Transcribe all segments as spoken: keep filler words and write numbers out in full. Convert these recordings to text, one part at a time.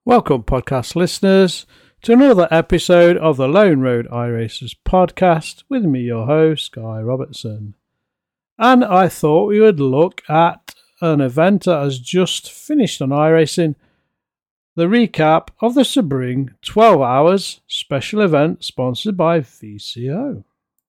Welcome, podcast listeners, to another episode of the Lone Road iRacers podcast with me, your host, Guy Robertson. And I thought we would look at an event that has just finished on iRacing, the recap of the Sebring twelve hours special event sponsored by V C O.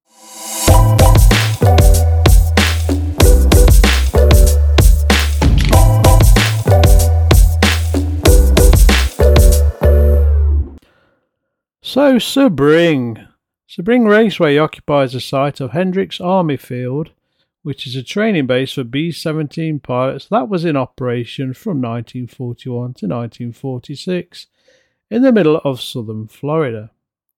So, Sebring. Sebring Raceway occupies the site of Hendricks Army Field, which is a training base for B seventeen pilots that was in operation from nineteen forty-one to nineteen forty-six in the middle of southern Florida.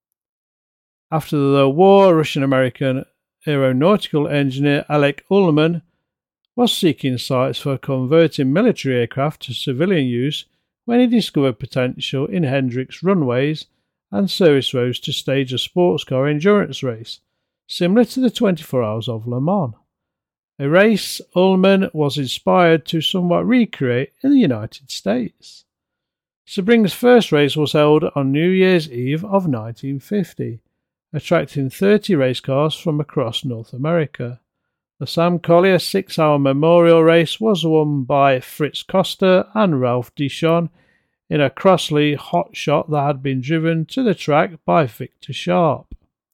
After the war, Russian-American aeronautical engineer Alec Ullman was seeking sites for converting military aircraft to civilian use when he discovered potential in Hendricks runways and service roads to stage a sports car endurance race, similar to the twenty-four Hours of Le Mans, a race Ullman was inspired to somewhat recreate in the United States. Sebring's first race was held on New Year's Eve of nineteen fifty, attracting thirty race cars from across North America. The Sam Collier six-hour memorial race was won by Fritz Coster and Ralph Dishon in a Crossley hot shot that had been driven to the track by Victor Sharp.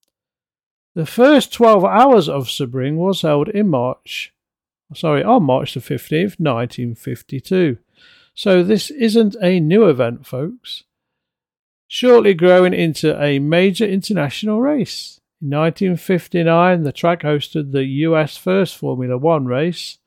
The first twelve hours of Sebring was held in March, sorry, on March the fifteenth, nineteen fifty-two. So this isn't a new event, folks. Shortly growing into a major international race. In nineteen fifty-nine, the track hosted the U S first Formula One race,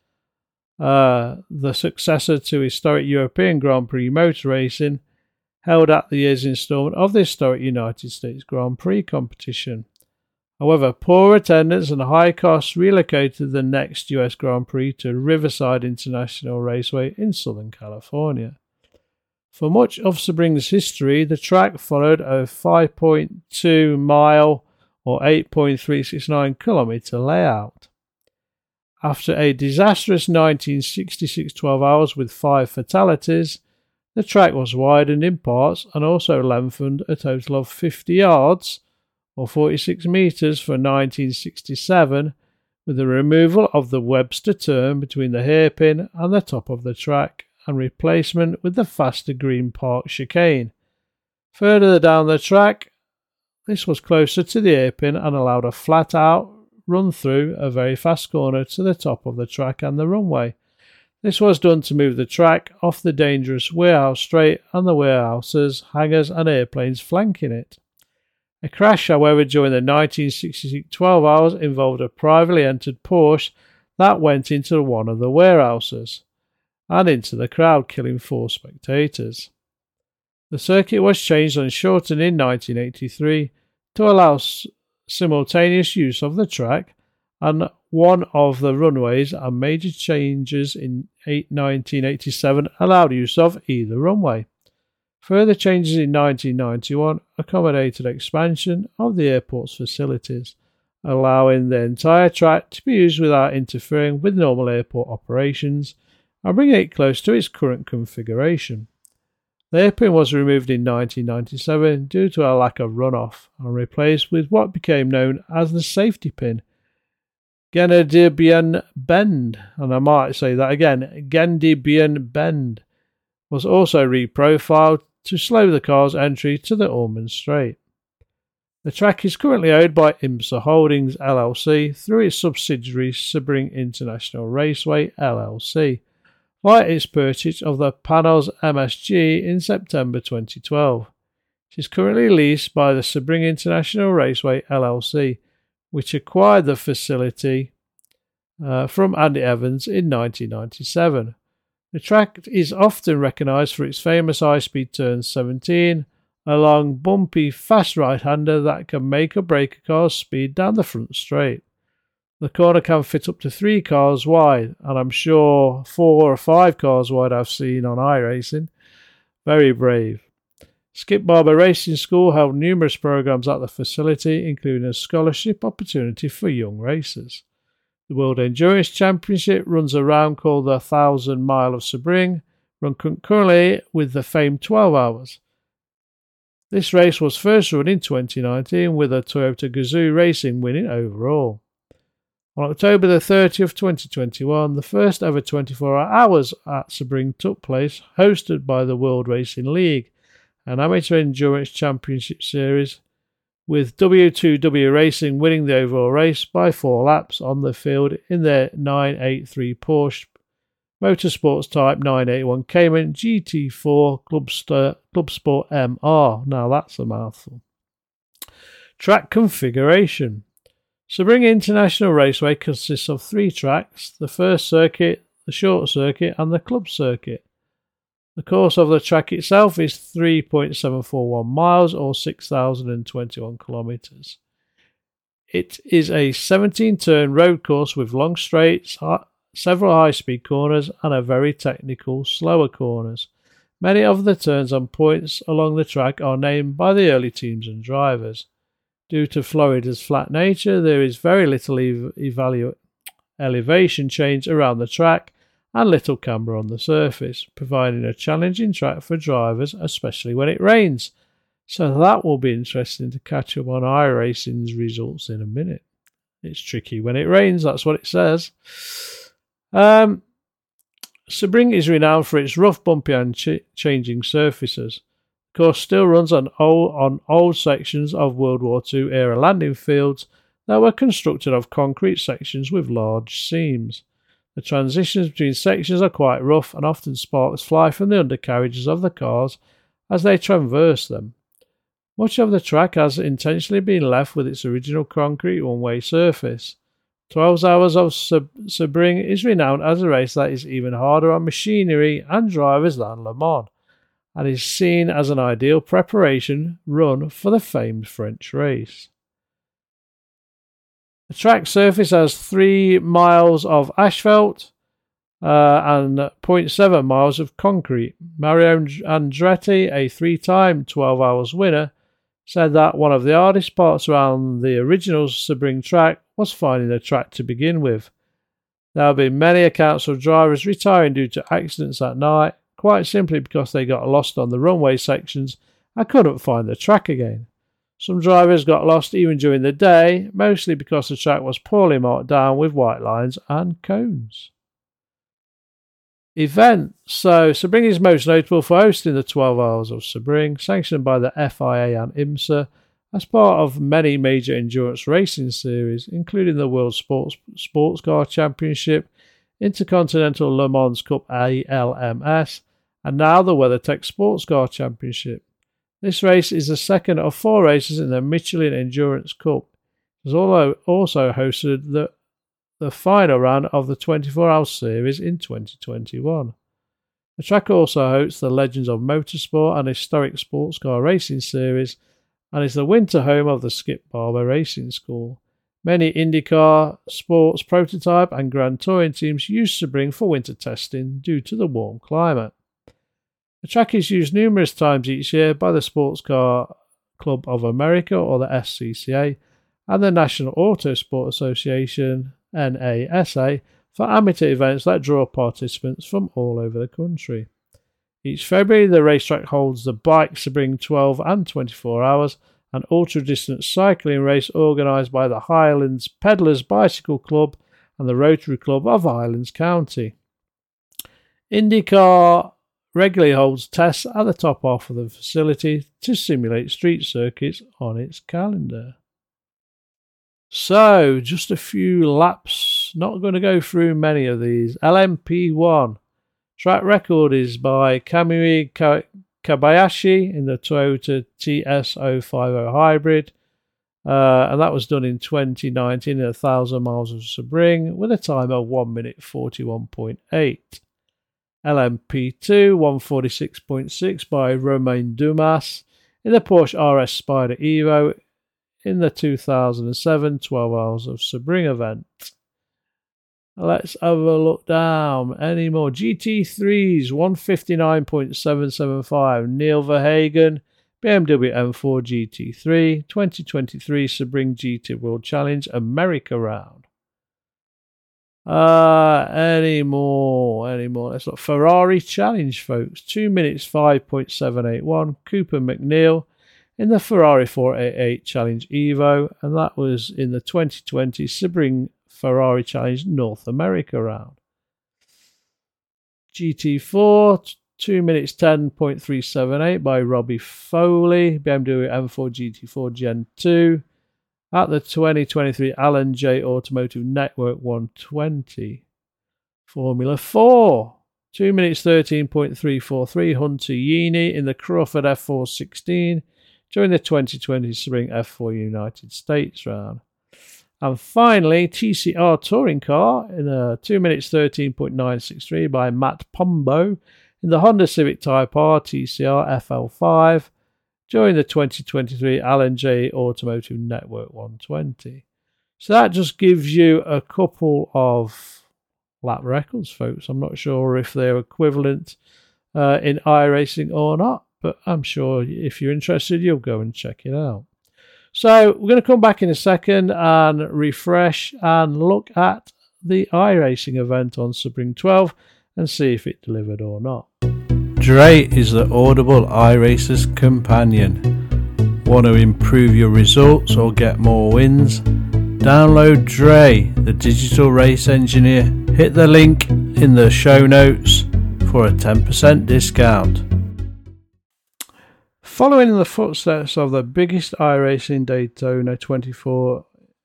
Uh, the successor to historic European Grand Prix motor racing, held at the year's instalment of the historic United States Grand Prix competition. However, poor attendance and high costs relocated the next U S Grand Prix to Riverside International Raceway in Southern California. For much of Sebring's history, the track followed a five point two mile or eight point three six nine kilometre layout. After a disastrous nineteen sixty-six twelve hours with five fatalities, the track was widened in parts and also lengthened a total of fifty yards, or forty-six metres for nineteen sixty-seven, with the removal of the Webster turn between the hairpin and the top of the track and replacement with the faster Green Park chicane. Further down the track, this was closer to the hairpin and allowed a flat-out run through a very fast corner to the top of the track and the runway. This was done to move the track off the dangerous warehouse straight and the warehouses, hangars and airplanes flanking it. A crash, however, during the nineteen sixty-six twelve hours involved a privately entered Porsche that went into one of the warehouses and into the crowd, killing four spectators. The circuit was changed and shortened in nineteen eighty-three to allow s- simultaneous use of the track and one of the runways, and major changes in nineteen eighty-seven allowed use of either runway. Further changes in nineteen ninety-one accommodated expansion of the airport's facilities, allowing the entire track to be used without interfering with normal airport operations and bringing it close to its current configuration. The hairpin was removed in nineteen ninety-seven due to a lack of runoff and replaced with what became known as the safety pin. Gendibian Bend, and I might say that again, Gendibian Bend, was also reprofiled to slow the car's entry to the Ullman Straight. The track is currently owned by IMSA Holdings L L C through its subsidiary Sebring International Raceway L L C, via its purchase of the Panos M S G in September twenty twelve. It is currently leased by the Sebring International Raceway L L C, which acquired the facility uh, from Andy Evans in nineteen ninety-seven. The track is often recognised for its famous high-speed turn seventeen, a long, bumpy, fast right-hander that can make or break a car's speed down the front straight. The corner can fit up to three cars wide, and I'm sure four or five cars wide I've seen on iRacing. Very brave. Skip Barber Racing School held numerous programs at the facility, including a scholarship opportunity for young racers. The World Endurance Championship runs a round called the Thousand Mile of Sebring, run concurrently with the famed twelve hours. This race was first run in twenty nineteen, with a Toyota Gazoo Racing winning overall. On October the thirtieth, twenty twenty-one, the first ever twenty-four hours at Sebring took place, hosted by the World Racing League, an amateur endurance championship series, with W two W Racing winning the overall race by four laps on the field in their nine eighty-three Porsche Motorsports Type nine eighty-one Cayman G T four Club, St- Club Sport M R. Now that's a mouthful. Track configuration. Sebring International Raceway consists of three tracks: the first circuit, the short circuit, and the club circuit. The course of the track itself is three point seven four one miles or six thousand twenty-one kilometres. It is a seventeen turn road course with long straights, high, several high-speed corners, and a very technical slower corners. Many of the turns and points along the track are named by the early teams and drivers. Due to Florida's flat nature, there is very little ev- evalu- elevation change around the track and little camber on the surface, providing a challenging track for drivers, especially when it rains. So that will be interesting to catch up on iRacing's results in a minute. It's tricky when it rains, that's what it says. Um, Sebring is renowned for its rough, bumpy and ch- changing surfaces. The course still runs on old, on old sections of World War Two era landing fields that were constructed of concrete sections with large seams. The transitions between sections are quite rough, and often sparks fly from the undercarriages of the cars as they traverse them. Much of the track has intentionally been left with its original concrete one-way surface. twelve Hours of Sebring is renowned as a race that is even harder on machinery and drivers than Le Mans, and is seen as an ideal preparation run for the famed French race. The track surface has three miles of asphalt uh, and zero point seven miles of concrete. Mario Andretti, a three-time twelve hours winner, said that one of the hardest parts around the original Sebring track was finding the track to begin with. There have been many accounts of drivers retiring due to accidents at night, quite simply because they got lost on the runway sections and couldn't find the track again. Some drivers got lost even during the day, mostly because the track was poorly marked down with white lines and cones. Events. So, Sebring is most notable for hosting the twelve Hours of Sebring, sanctioned by the F I A and IMSA, as part of many major endurance racing series, including the World Sports Sports Car Championship, Intercontinental Le Mans Cup A L M S, and now the WeatherTech Sports Car Championship. This race is the second of four races in the Michelin Endurance Cup. It has also hosted the, the final round of the twenty-four hour series in twenty twenty-one. The track also hosts the Legends of Motorsport and Historic Sports Car Racing series, and is the winter home of the Skip Barber Racing School. Many IndyCar, sports, prototype and Grand Touring teams use Sebring for winter testing due to the warm climate. The track is used numerous times each year by the Sports Car Club of America, or the S C C A, and the National Autosport Association, N A S A, for amateur events that draw participants from all over the country. Each February, the racetrack holds the Bike Sebring twelve and twenty-four hours, an ultra-distance cycling race organised by the Highlands Pedalers Bicycle Club and the Rotary Club of Highlands County. IndyCar regularly holds tests at the top half of the facility to simulate street circuits on its calendar. So, just a few laps. Not going to go through many of these. L M P one. Track record is by Kamui Kobayashi in the Toyota T S zero five zero Hybrid. Uh, and that was done in twenty nineteen at one thousand miles of Sebring with a time of one minute forty-one point eight. L M P two one forty-six point six by Romain Dumas in the Porsche R S Spyder Evo in the two thousand seven twelve Hours of Sebring event. Let's have a look down. Any more? G T threes one fifty-nine point seven seven five. Neil Verhagen, B M W M four G T three, twenty twenty-three Sebring G T World Challenge America round. Uh, any more, any more. Let's look. Ferrari Challenge, folks. Two minutes, five point seven eight one. Cooper McNeil in the Ferrari four eighty-eight Challenge Evo. And that was in the twenty twenty Sebring Ferrari Challenge North America round. G T four, two minutes, ten point three seven eight by Robbie Foley. B M W M four G T four Gen two. At the twenty twenty-three Alan J Automotive Network one twenty. Formula four. two minutes thirteen point three four three. Hunter Yeany in the Crawford F four sixteen during the twenty twenty Spring F four United States round. And finally, T C R Touring Car in the two minutes thirteen point nine six three by Matt Pombo in the Honda Civic Type R T C R F L five. During the twenty twenty-three Alan J Automotive Network one twenty. So that just gives you a couple of lap records, folks. I'm not sure if they're equivalent uh, in iRacing or not, but I'm sure if you're interested, you'll go and check it out. So we're going to come back in a second and refresh and look at the iRacing event on Sebring twelve and see if it delivered or not. Dre is the Audible iRacer's companion. Want to improve your results or get more wins? Download Dre, the digital race engineer. Hit the link in the show notes for a ten percent discount. Following in the footsteps of the biggest iRacing Daytona twenty-four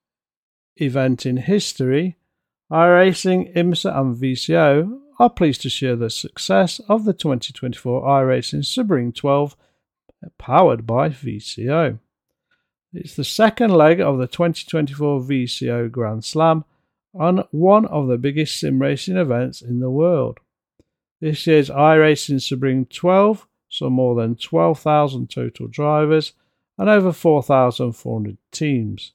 event in history, iRacing, IMSA and V C O are pleased to share the success of the twenty twenty-four iRacing Sebring twelve powered by V C O. It's the second leg of the twenty twenty-four V C O Grand Slam and one of the biggest sim racing events in the world. This year's iRacing Sebring twelve saw more than twelve thousand total drivers and over four thousand four hundred teams.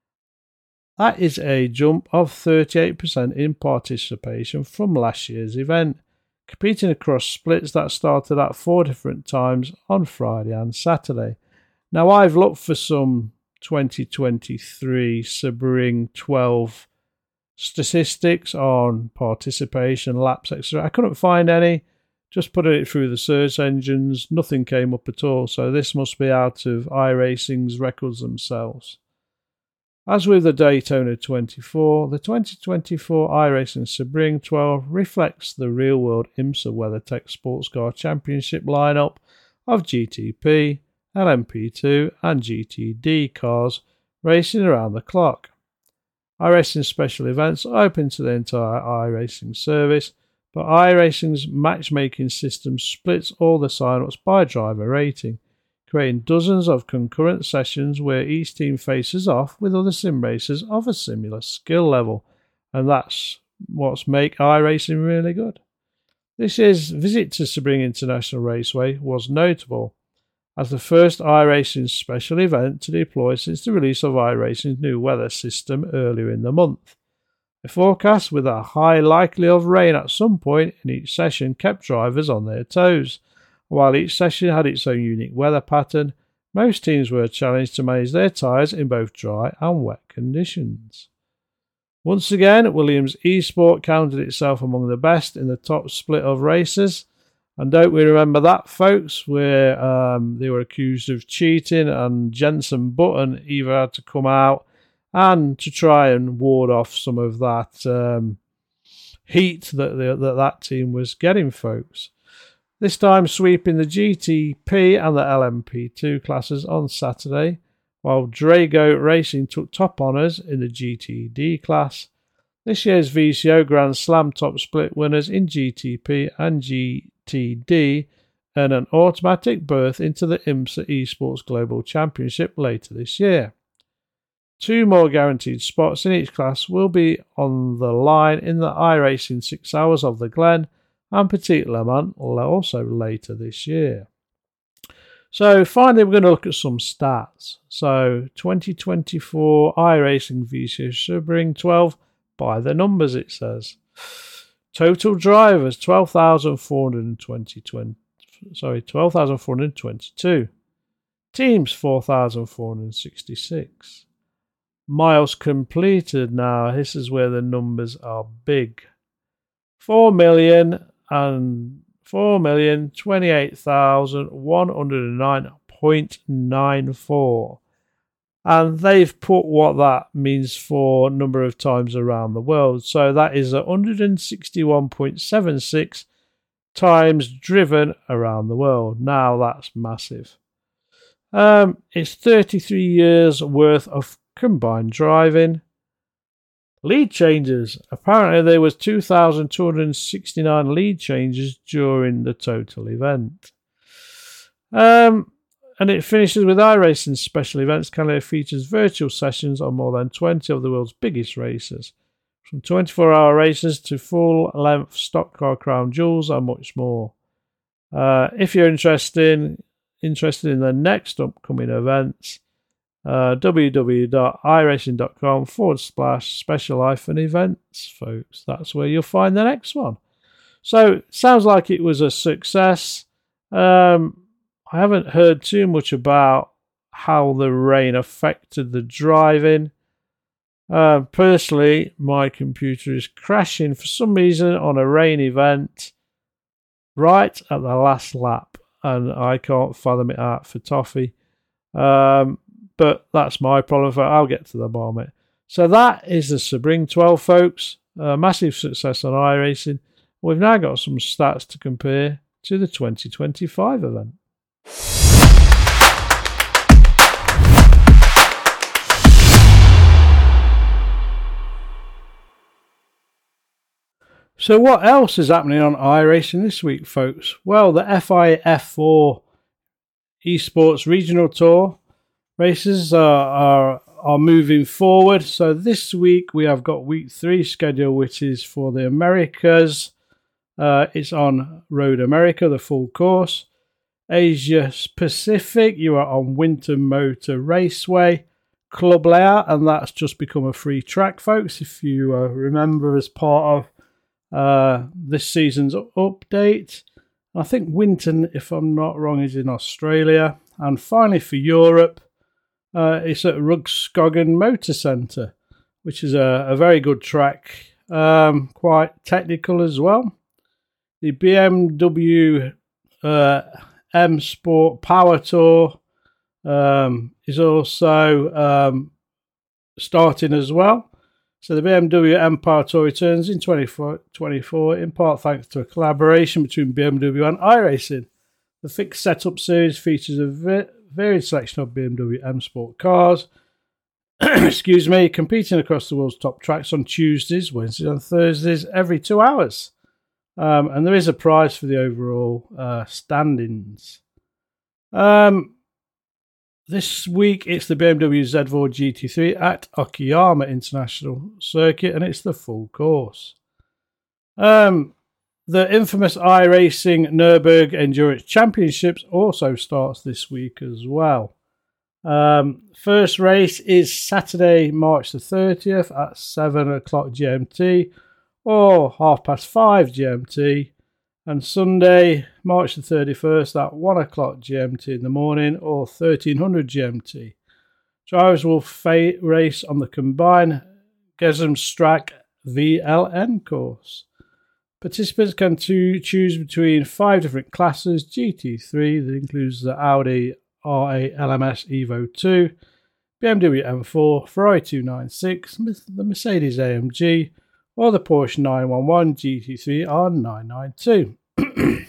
That is a jump of thirty-eight percent in participation from last year's event, competing across splits that started at four different times on Friday and Saturday. Now, I've looked for some twenty twenty-three Sebring twelve statistics on participation, laps, et cetera. I couldn't find any. Just put it through the search engines. Nothing came up at all. So this must be out of iRacing's records themselves. As with the Daytona twenty-four, the twenty twenty-four iRacing Sebring twelve reflects the real-world IMSA WeatherTech Sports Car Championship lineup of G T P, L M P two and G T D cars racing around the clock. iRacing special events are open to the entire iRacing service, but iRacing's matchmaking system splits all the sign-ups by driver rating, creating dozens of concurrent sessions where each team faces off with other sim racers of a similar skill level, and that's what's make iRacing really good. This year's visit to Sebring International Raceway was notable, as the first iRacing special event to deploy since the release of iRacing's new weather system earlier in the month. A forecast with a high likelihood of rain at some point in each session kept drivers on their toes. While each session had its own unique weather pattern, most teams were challenged to manage their tyres in both dry and wet conditions. Once again, Williams Esport counted itself among the best in the top split of races. And don't we remember that, folks, where um, they were accused of cheating and Jenson Button either had to come out and to try and ward off some of that um, heat that, the, that that team was getting, folks. This time sweeping the G T P and the L M P two classes on Saturday, while Drago Racing took top honours in the G T D class. This year's V C O Grand Slam top split winners in G T P and G T D earn an automatic berth into the IMSA Esports Global Championship later this year. Two more guaranteed spots in each class will be on the line in the iRacing six Hours of the Glen and Petit Le Mans also later this year. So finally, we're going to look at some stats. So twenty twenty-four iRacing V C O Sebring twelve by the numbers, it says. Total drivers twelve thousand four hundred twenty, sorry, twelve thousand four hundred twenty-two. Teams four thousand four hundred sixty-six. miles completed now. This is where the numbers are big. Four million and four million twenty-eight thousand one hundred nine point nine four. And they've put what that means for number of times around the world. So that is one hundred sixty-one point seven six times driven around the world. Now that's massive. Um, it's thirty-three years worth of combined driving. Lead changes. Apparently there was two thousand two hundred sixty-nine lead changes during the total event. Um, and it finishes with iRacing special events. Canada features virtual sessions on more than twenty of the world's biggest races, from twenty-four hour races to full-length stock car crown jewels and much more. Uh, if you're interested interested in the next upcoming events, uh, www.iracing.com forward slash special hyphen events, folks. That's where you'll find the next one. So, sounds like it was a success. Um, I haven't heard too much about how the rain affected the driving. Uh, personally, my computer is crashing for some reason on a rain event right at the last lap, and I can't fathom it out for Toffee. Um, but that's my problem. I'll get to the bottom of it. So that is the Sebring twelve, folks. A massive success on iRacing. We've now got some stats to compare to the twenty twenty-five event. So what else is happening on iRacing this week, folks? Well, the F I F four Esports Regional Tour races are, are, are moving forward. So this week we have got week three schedule, which is for the Americas. Uh, it's on Road America, the full course. Asia Pacific, you are on Winter Motor Raceway club layout, and that's just become a free track, folks, if you uh, remember, as part of uh, this season's update. I think Winton, if I'm not wrong, is in Australia. And finally for Europe, uh, it's at Rudskogen Motor Centre, which is a, a very good track, um, quite technical as well. The B M W uh, M Sport Power Tour um, is also um, starting as well. So the B M W M Power Tour returns in twenty twenty-four, in part thanks to a collaboration between B M W and iRacing. The fixed setup series features a va- varied selection of B M W M Sport cars, excuse me, competing across the world's top tracks on Tuesdays, Wednesdays and Thursdays every two hours. Um, and there is a prize for the overall uh, standings. Um, this week it's the B M W Z four G T three at Okayama International Circuit, and it's the full course. Um, the infamous iRacing Nürburgring Endurance Championships also starts this week as well. Um, first race is Saturday, March the thirtieth at seven o'clock G M T. Or half past five G M T, and Sunday, March the thirty-first at one o'clock G M T in the morning, or thirteen hundred G M T. Drivers will fa- race on the combined Gesam-Strack V L N course. Participants can to choose between five different classes: G T three, that includes the Audi R A L M S Evo two, B M W M four, Ferrari two ninety-six, the Mercedes A M G, or the Porsche nine eleven G T three R nine ninety-two. The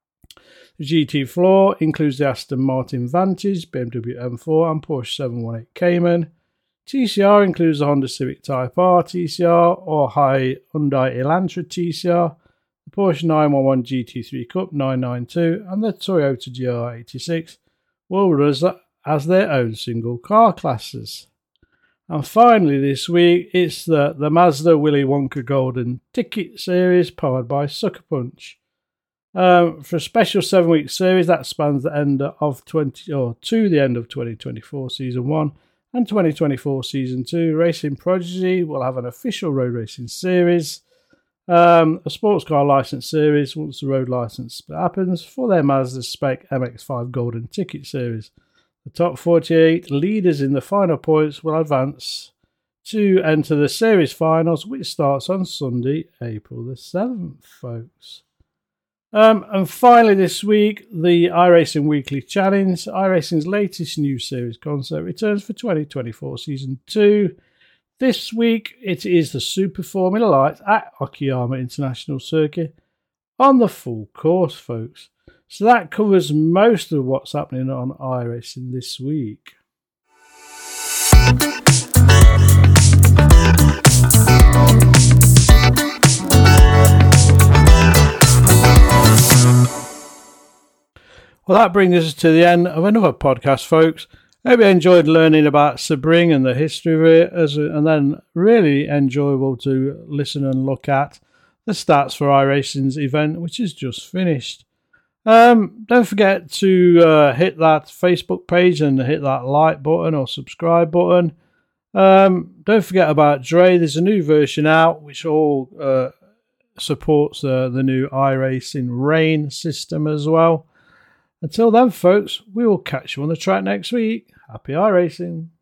G T floor includes the Aston Martin Vantage, B M W M four and Porsche seven eighteen Cayman. T C R includes the Honda Civic Type R T C R or Hyundai Elantra T C R, the Porsche nine eleven G T three Cup nine ninety-two and the Toyota G R eighty-six will run as their own single car classes. And finally this week, it's the, the Mazda Willy Wonka Golden Ticket Series powered by Sucker Punch. Um, for a special seven-week series that spans the end of twenty or to the end of twenty twenty-four Season one and twenty twenty-four Season two, Racing Prodigy will have an official road racing series, um, a sports car license series once the road license happens for their Mazda Spec M X five Golden Ticket Series. The top forty-eight leaders in the final points will advance to enter the series finals, which starts on Sunday, April the seventh, folks. Um, and finally this week, the iRacing Weekly Challenge, iRacing's latest new series concept, returns for twenty twenty-four Season two. This week, it is the Super Formula Light at Okayama International Circuit on the full course, folks. So that covers most of what's happening on iRacing this week. Well, that brings us to the end of another podcast, folks. I hope you enjoyed learning about Sebring and the history of it, as a, and then really enjoyable to listen and look at the stats for iRacing's event, which is just finished. Um, don't forget to uh, hit that Facebook page and hit that like button or subscribe button. Um, don't forget about Dre. There's a new version out which all uh, supports uh, the new iRacing Rain system as well. Until then, folks, we will catch you on the track next week. Happy iRacing.